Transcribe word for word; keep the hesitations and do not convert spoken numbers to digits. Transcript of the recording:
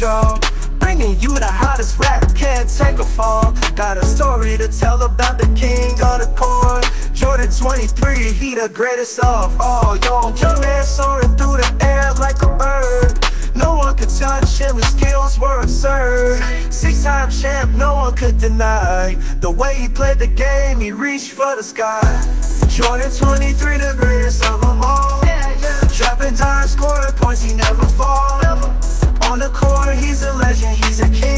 y'all. Bringing you the hottest rap, can't take a fall. Got a story to tell about the king of the court. Jordan twenty-three, he the greatest of all. Yo, young man soaring through the air like a bird. No one could touch him, his skills were absurd. Six-time champ, no one could deny the way he played the game, he reached for the sky. Jordan twenty-three, the greatest of them all. Dropping dimes, scoring points, he never fall. On the court, he's a legend, he's a king.